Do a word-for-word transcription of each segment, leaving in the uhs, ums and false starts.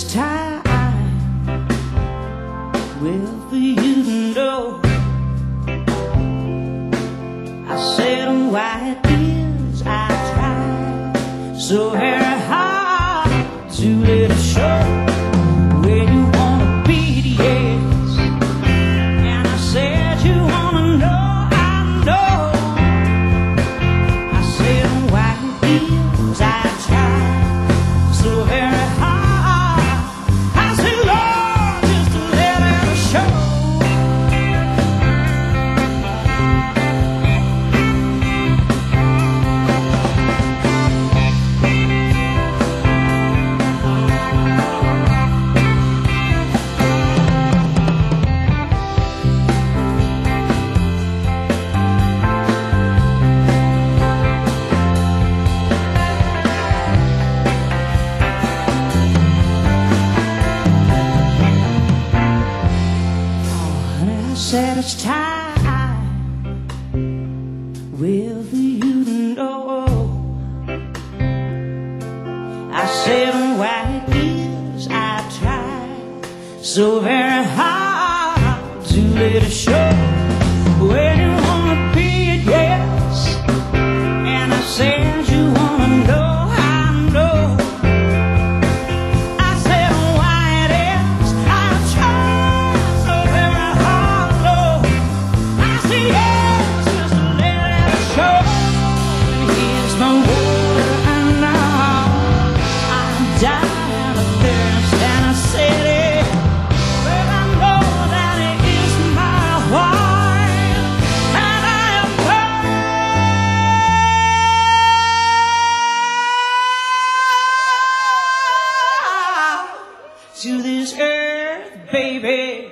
it's time, well, for you to know. I said why it is I try so very hard to let it show where you wanna be, yes. And I said you wanna know, I know. I said why it is I try so very hard. I said Lord, just to let it show. Said it's time, well, for you to know. I said why it is I try so very hard to let it show where you wanna be, yes. And I said you wanna know, I know. I said why it is I try so very hard. Yes, just to let it show. Here's my water, and now I'm dying of thirst, and I said it, but I know that it is my heart, and I am bound to this earth, baby.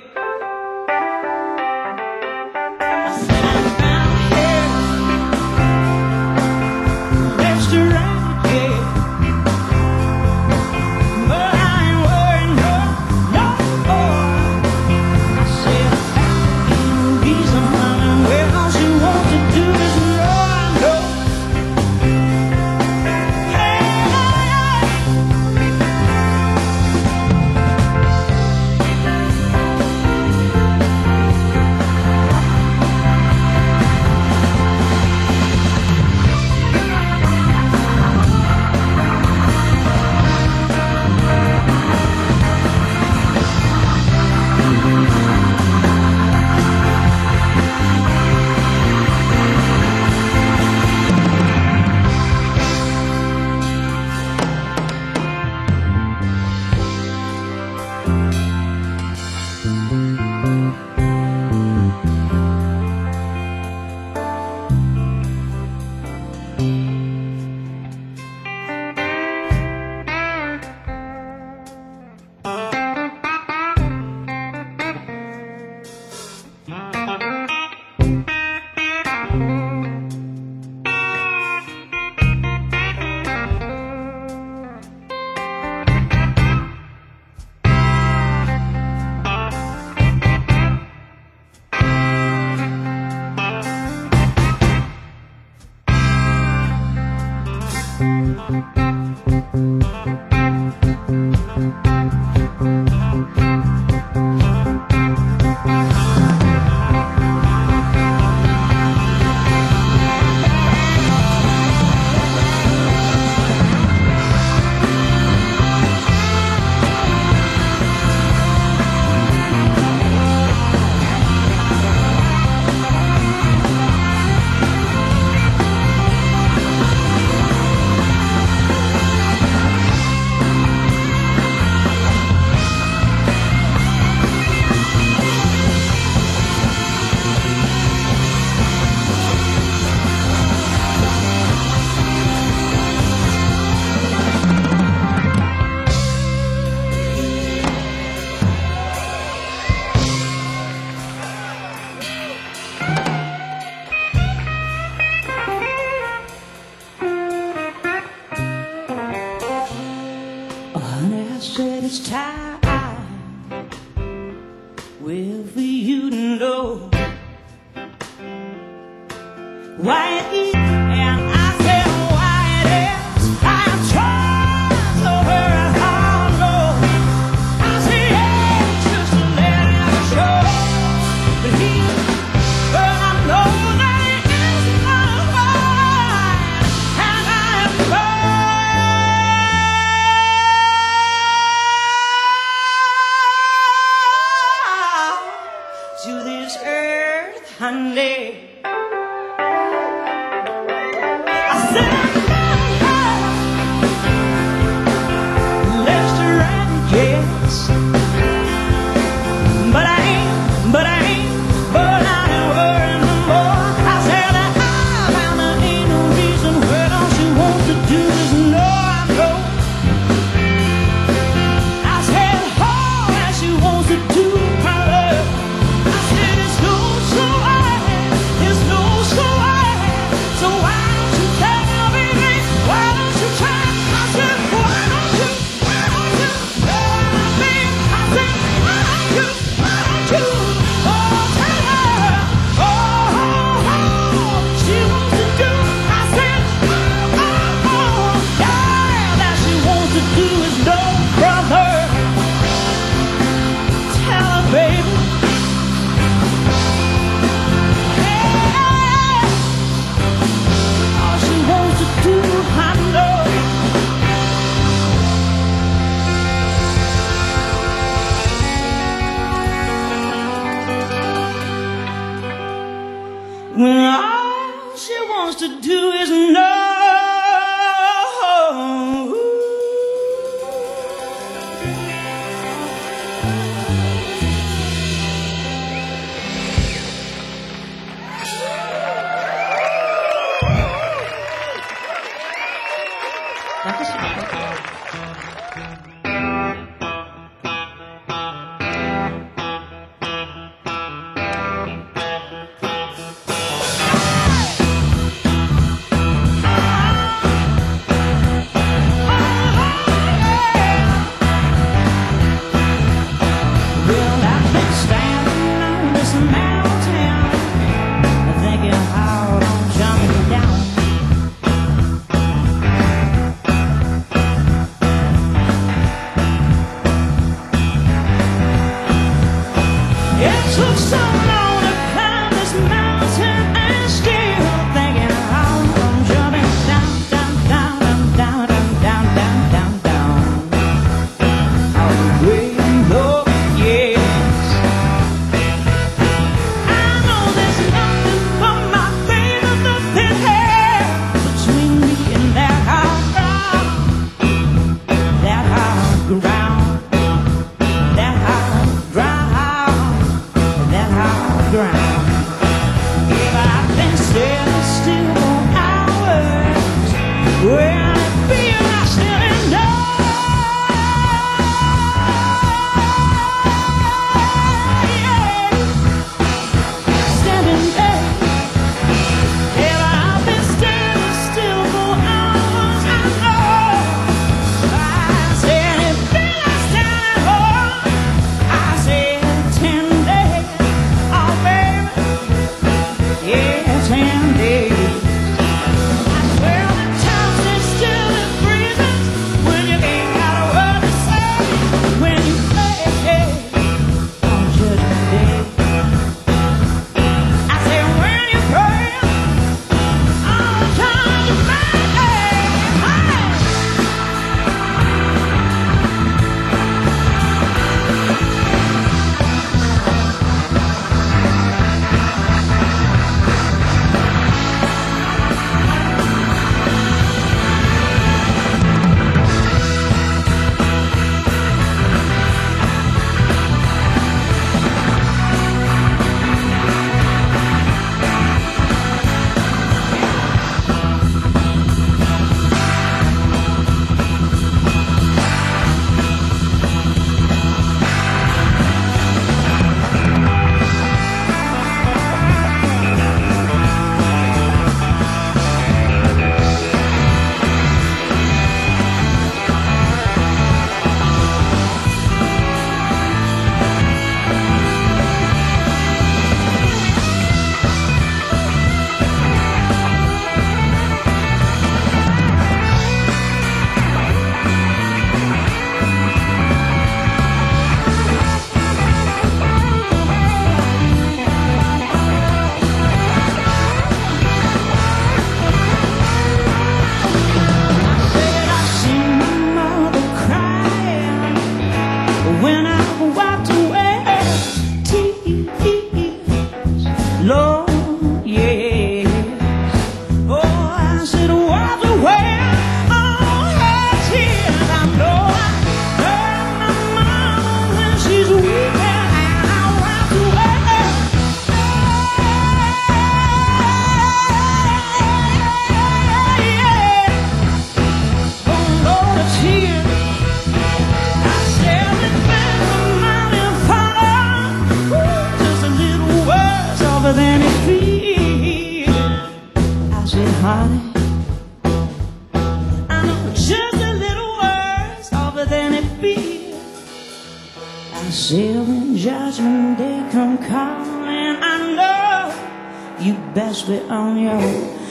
Said it's time, well, for you to know why it is, and I said why it is I try so very hard, Lord. to do is know. Still in judgment day come calling. I know you best be on your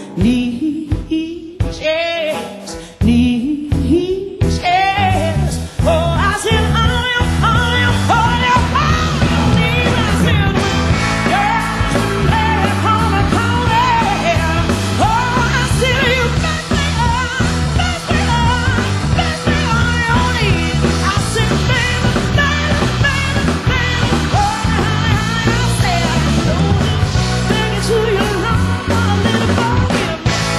knees, yes, knees, yes. Oh, I said on your, on your, on your, on your knees. I said, judgment day come a calling. Oh, I said you best be on, best be on, best be on your knees. I said, baby, baby, baby, baby. Oh, I said, don't you take it to your heart, little boy.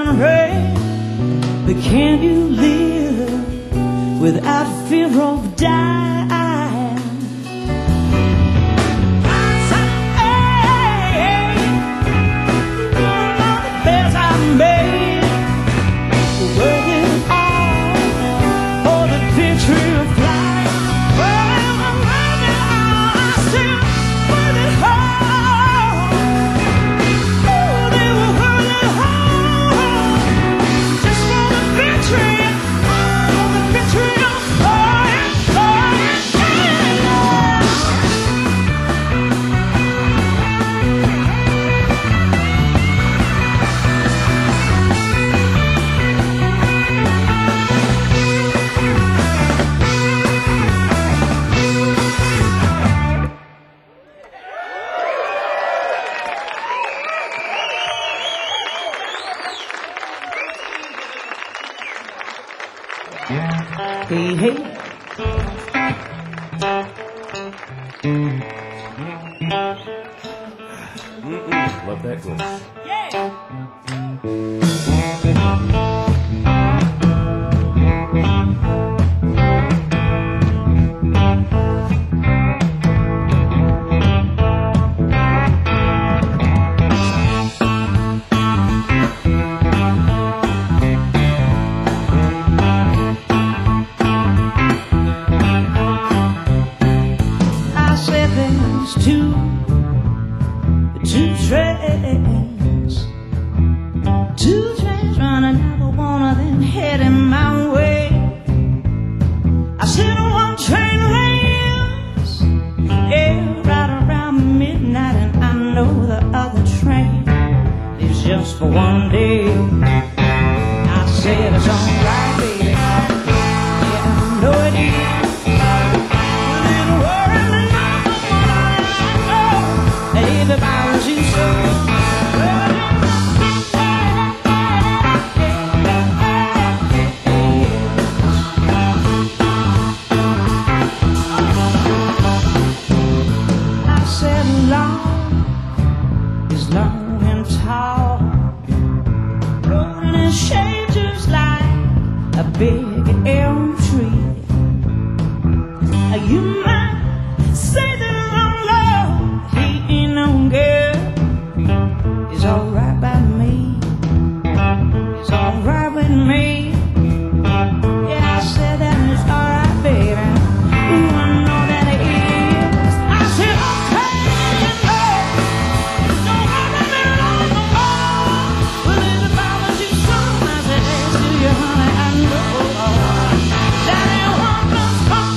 my rain. But can you live without fear of dying? Hey, hey. Mm-mm. Let that go. Yeah. Two, two trains, two trains running, never one of them heading my way. I said one train leaves, yeah, right around midnight, and I know the other train is just for one day. I said it's alright, baby, yeah, I know it is. If I was you, so I said long is long and tall, rolling in shade just like a big elm tree. You might say that girl, it's alright by me. It's alright with me. Yeah, I said that it's alright, baby. Ooh, I know that it is. I said, okay, no, don't worry me no more. Well, if I was you, son, I said, hey, to you, honey, I know that it won't come.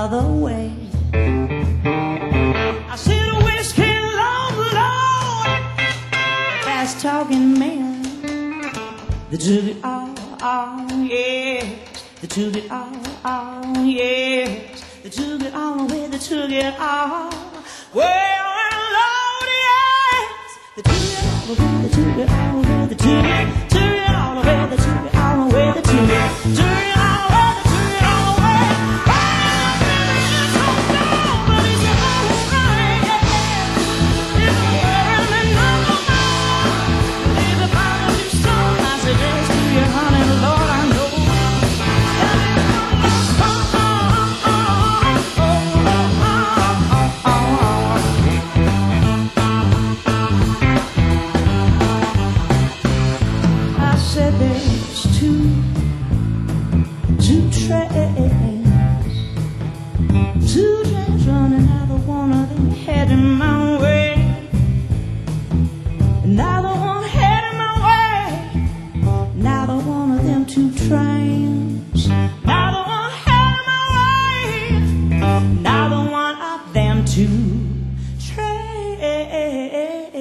other way. I see the whiskey long, Lord, fast talking man. They took it all, all, yes. They took it all, all, yes. They took it all away, they took it all. Well, Lord, yes. They took it all away, they took it all away, they took it, took it all away, they took it all away, they took it, took it all away, they took it all away. Two trains running, neither one of them heading my way. Neither one heading my way. Neither one of them two trains. Neither one heading my way. Neither one of them two trains.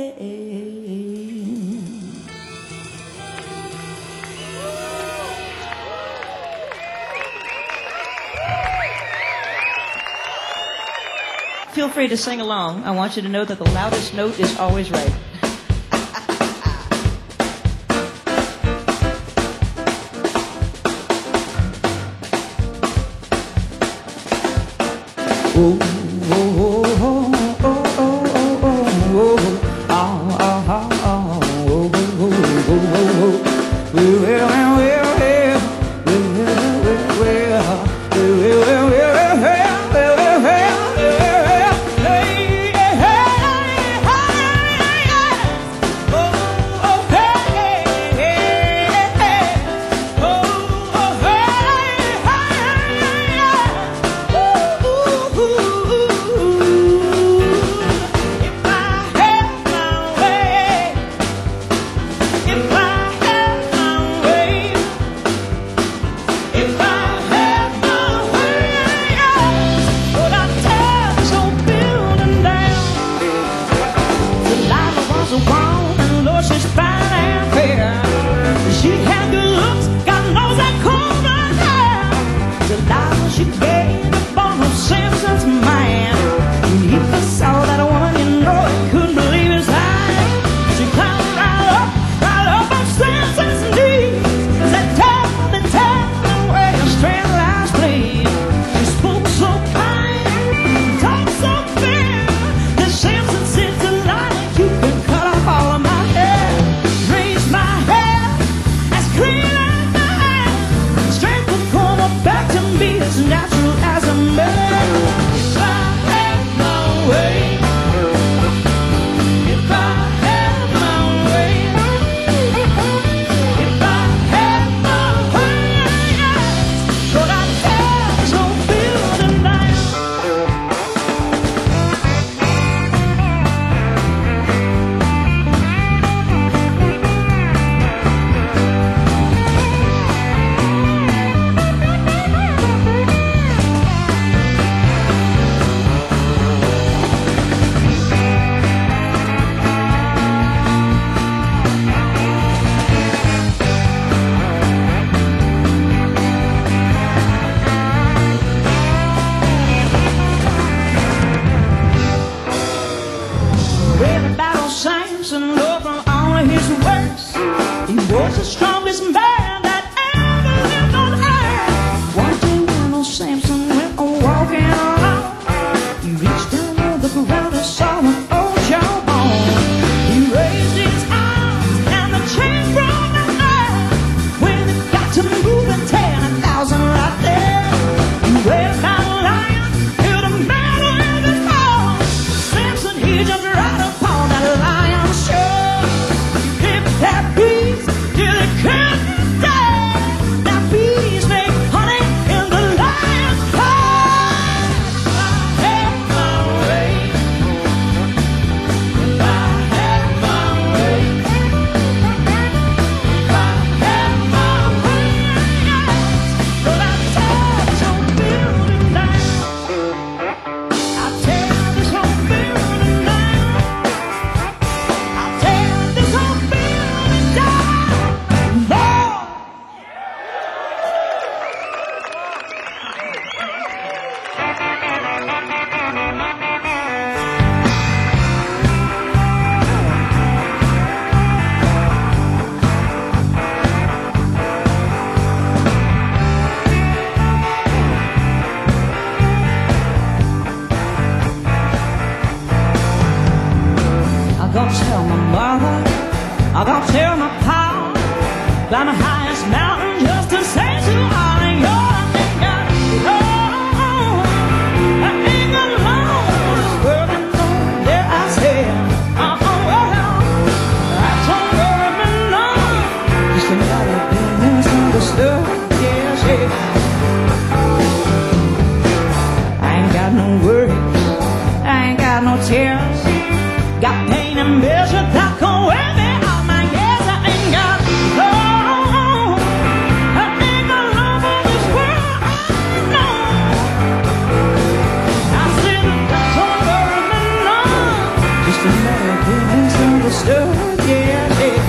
Feel free to sing along. I want you to know that the loudest note is always right. Oh, oh, oh, oh, oh, oh, oh, oh, oh, oh, oh, If I had my way, climb the highest mountain just to say to all of you, I ain't got long, I ain't got long for this world and long. There I stand, uh oh, well, I don't worry long, just another thing misunderstood, yes, yeah. I ain't got no worries, I ain't got no tears, got pain and misery that can wear me out my years. I ain't got long, I ain't got long for this world, no. I see the things over and on, just another thing misunderstood, yeah, yeah.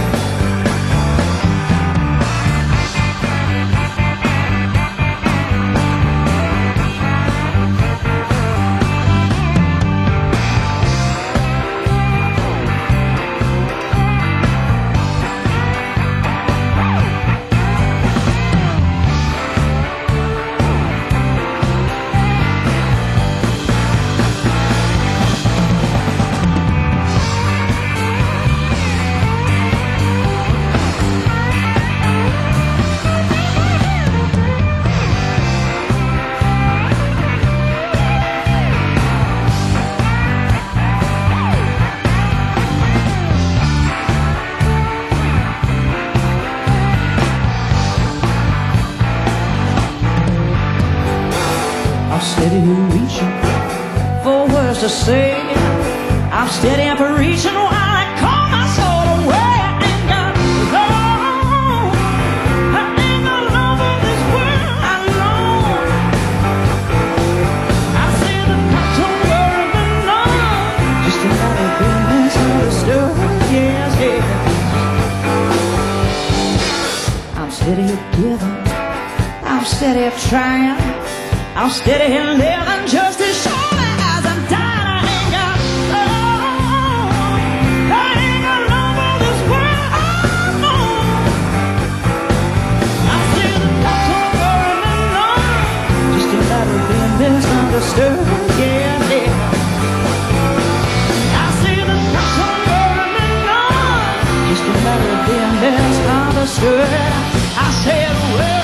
I'm steady reaching for words to say. I'm steady up reaching while I call my soul away. I ain't got long, I ain't got long for this world, I know. I see the cups over and on, just another thing misunderstood, yes, yeah. I'm steady at giving, I'm steady at trying, I'm steady here living just as surely as I'm dying. I ain't got long, I ain't got long for this world, oh no. I see the cups over and on, just a matter of being misunderstood, yeah, yeah. I see the cups over and on, just a matter of being misunderstood. I said, well,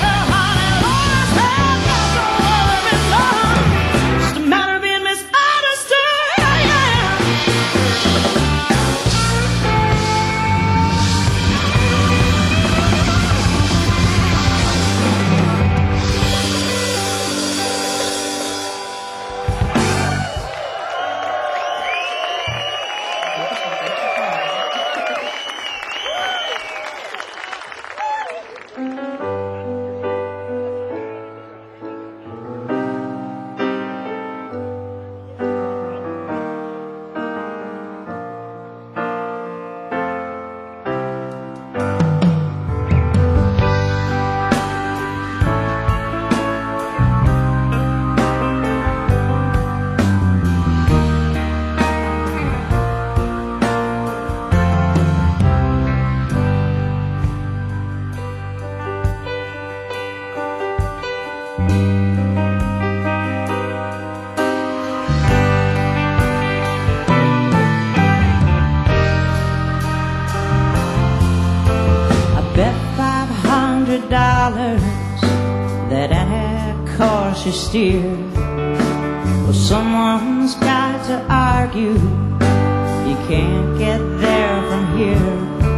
dollars that that car should steer. Well, someone's got to argue, you can't get there from here.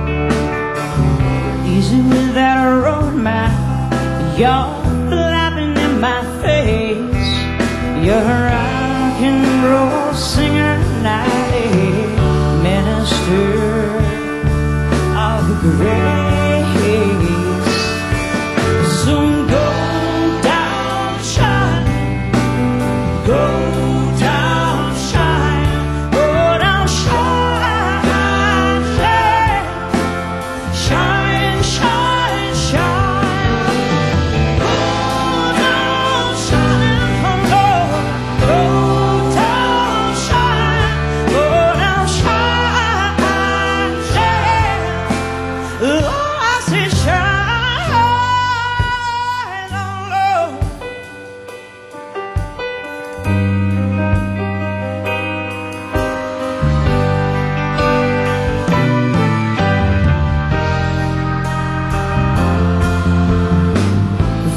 Easy without a road map, you're laughing in my face. You're a rock and roll singer, not a minister of grace. Soon go down, shine, go down, shine, go down, shine, shine, shine, shine, go down, shine, go, go down, shine, go down, shine, shine.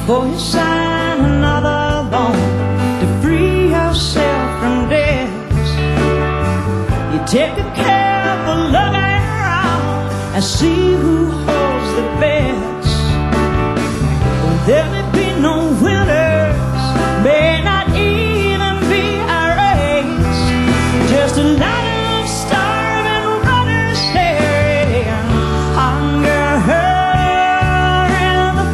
before you sign another loan to free yourself from debts. You take a careful look around and see who holds the best. Well, there may be no winners, may not even be a race, just a lot of starving runners staring hunger in the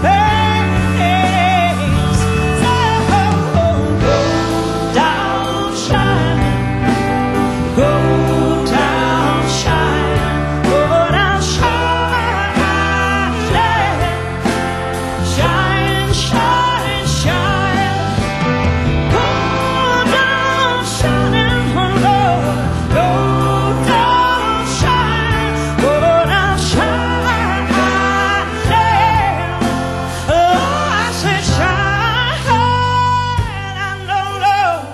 face. So go down shining, go down shining, go down shining, shine, shine, shine. Go down shining, Lord, go down shining, go down shining. Oh, I said shine, I know, Lord.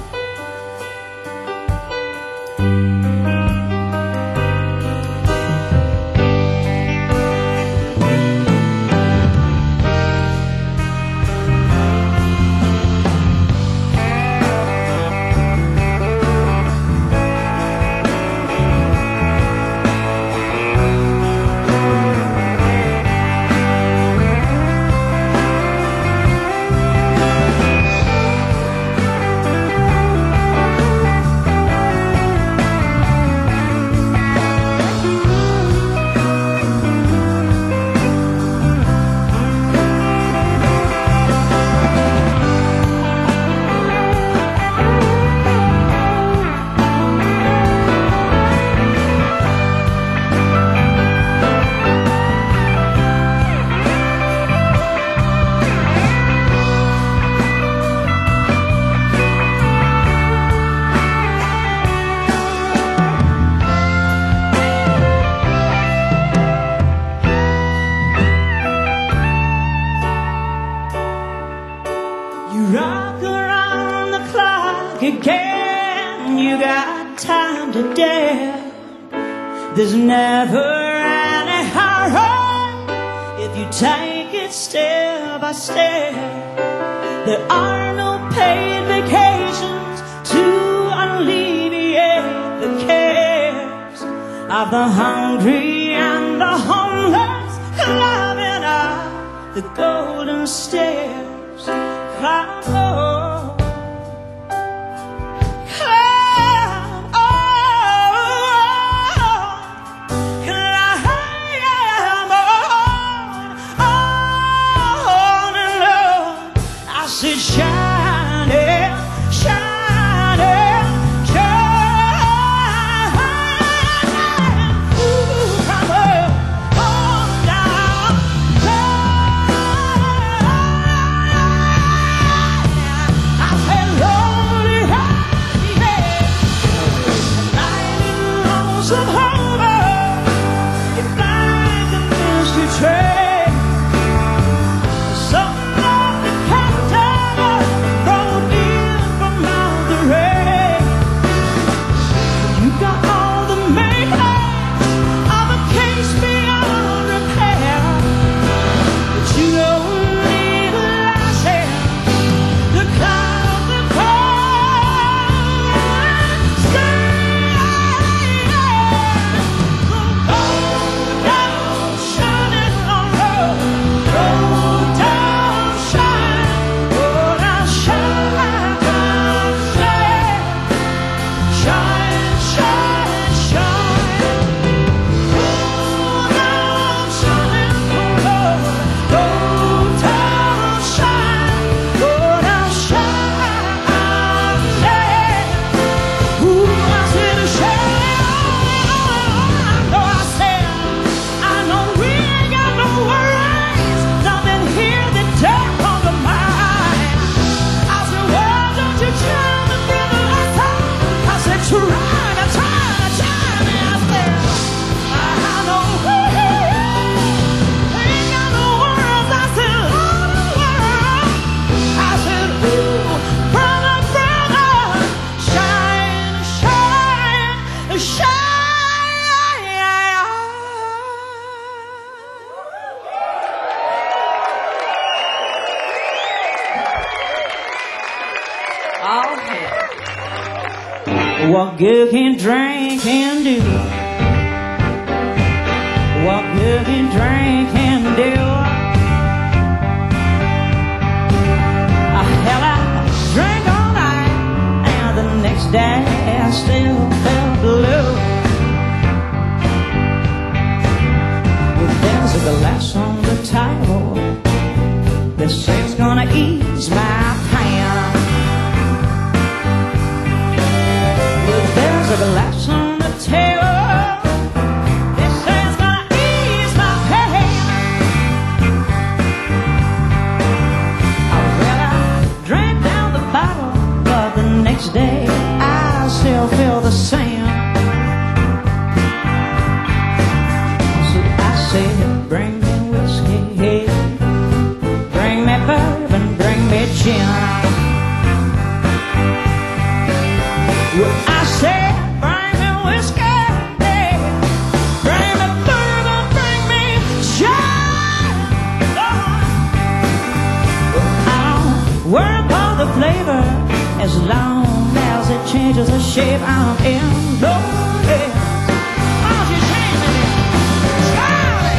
You rock around the clock again. You got time to dare. There's never any hurry if you take it step by step. There are no paid vacations to alleviate the cares of the hungry and the homeless, climbing up the golden stairs. Climb, oh, climb, oh, climb on, and Lord, I said shining, shining, shining. Ooh, come on, on down, I said, lonely hearted, lying lost of hunger, you find the mystery train. Some of the captain All hell. What good can drinking do? What good can drinking do? Hell, I drank all night, and the next day I still felt blue. Well, there's a glass on the table that says it's gonna ease my pain. Well, there's a glass on the table that says it's gonna ease my pain. Drank down the bottle, but the next day I still feel the same. So I said, bring me whiskey, bring me bourbon, bring me gin. Well, I said, bring me whiskey, bring me bourbon, bring me gin. Well, I don't worry about the flavor as long as it changes the shape I'm in. No, yeah. Why don't you change it? Charlie!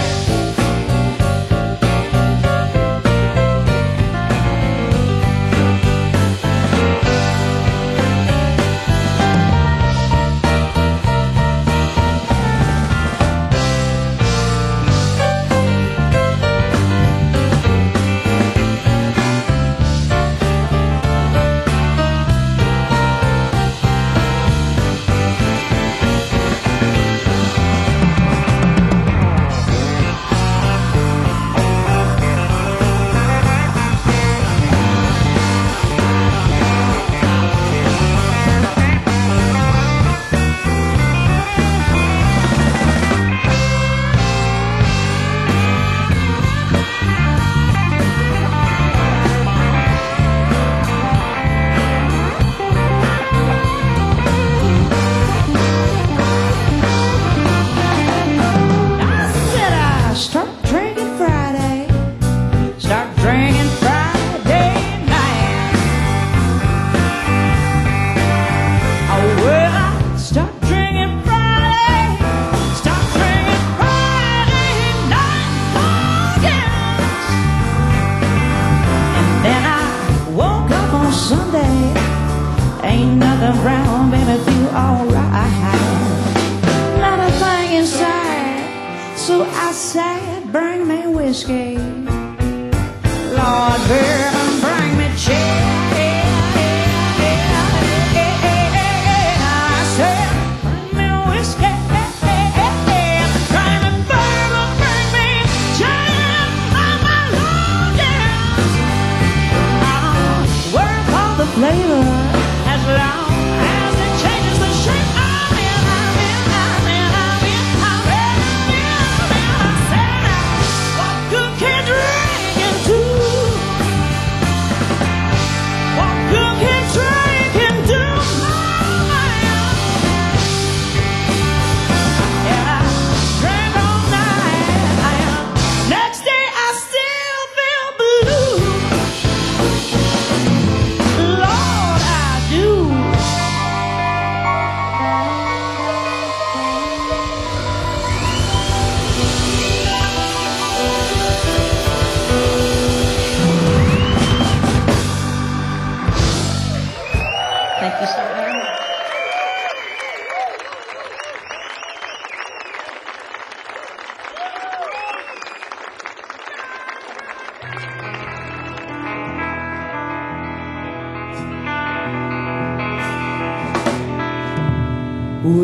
Well,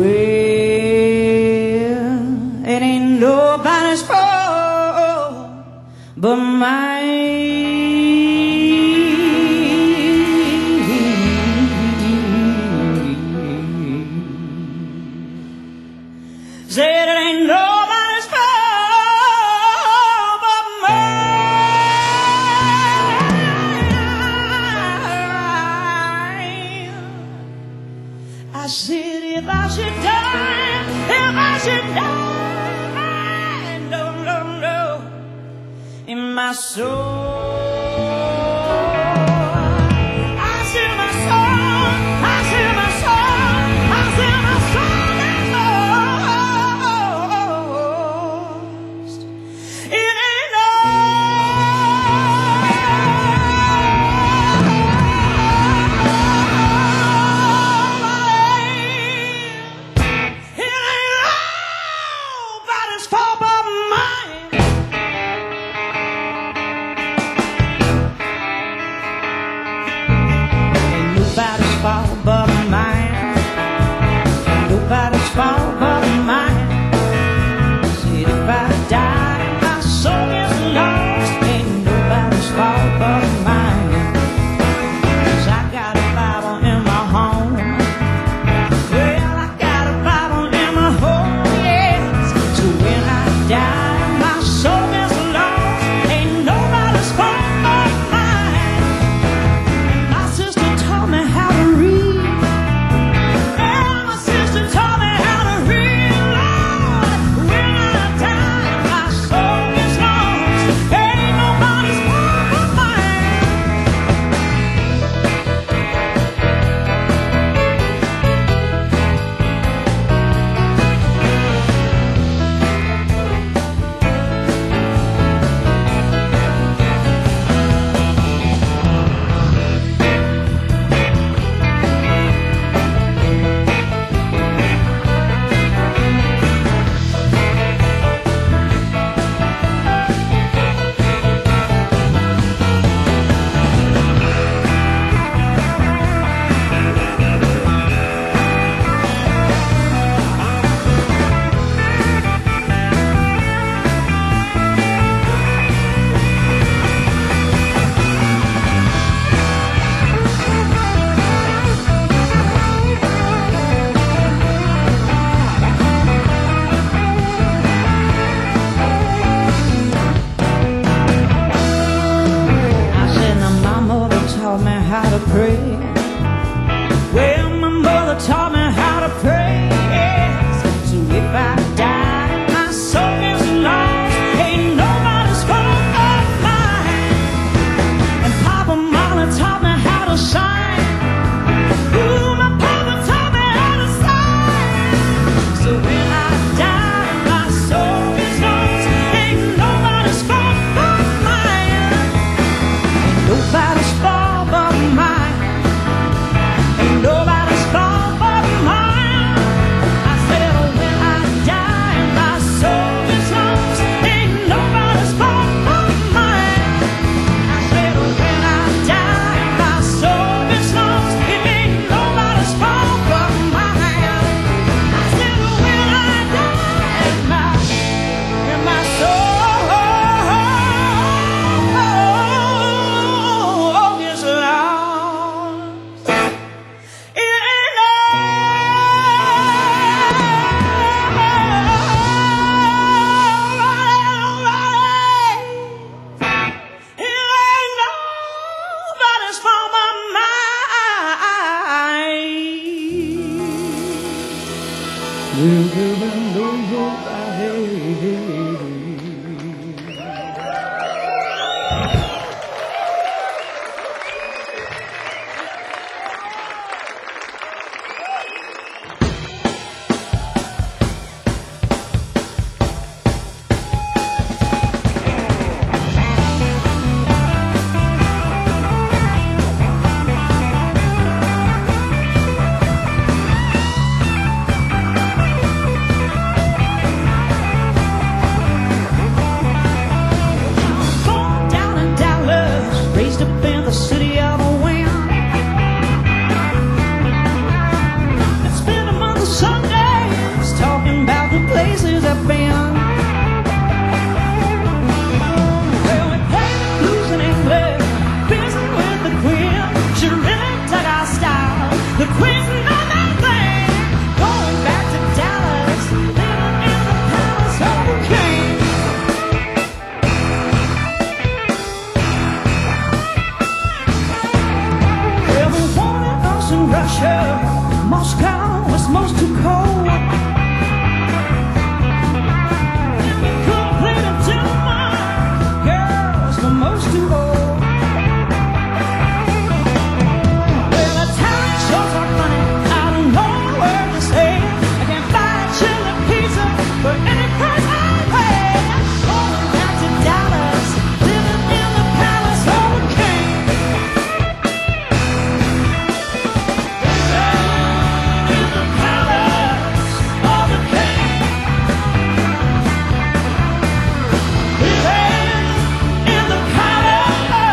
it ain't nobody's fault but mine. Said it ain't nobody's fault but mine. I said if I should die, if I should die, no, no, no, in my soul, I see my soul. how to pray. Well, my mother taught me how to pray. Yes. So if I die, my soul is lost. Ain't nobody's gonna find mine. And Papa Mama taught me how to shine. Ooh, my Papa taught me how to shine. So when I die, my soul is lost. Ain't nobody's gonna find mine. Ain't nobody's fault but mine. Ain't nobody's fault but mine. I said when I die, my soul is lost. Ain't nobody's fault but mine. I said when I die, my soul is lost. It ain't nobody's fault but mine. I said when I die, my, and my soul is lost. It ain't nobody's fault but born down in Dallas, raised up in the city of a wind. I spent a month of Sundays talking about the places I've been. Well, we played the blues in England, busy with the Queen. She really dug our style. The Queen's not that thing. Going back to Dallas, living in the palace of the king. Well, they wanted us in Russia. Moscow was most too cold. Couldn't play the Denmark. Girls were most too old. Well, the talent shows are funny. I don't know where to stay. I can't buy a chili pizza for any price I pay. Going back to Dallas, living in the palace of the king. In the palace of the king. Living in the palace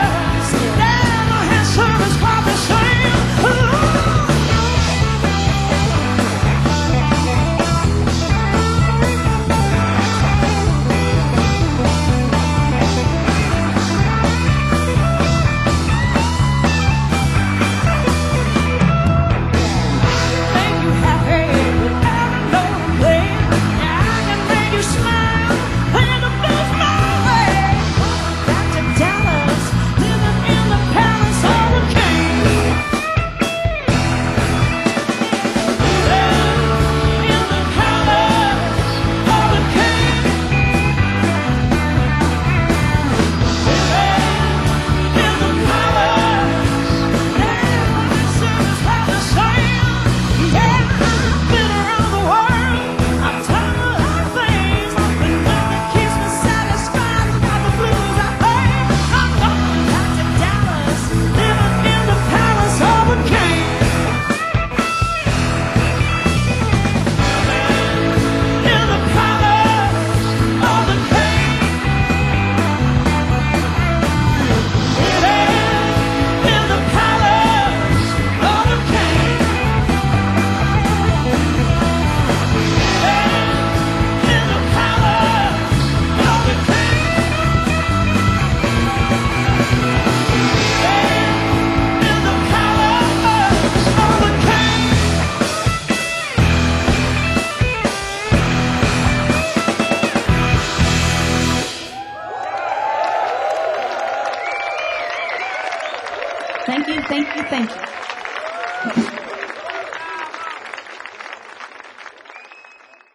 Thank you, thank you, thank you.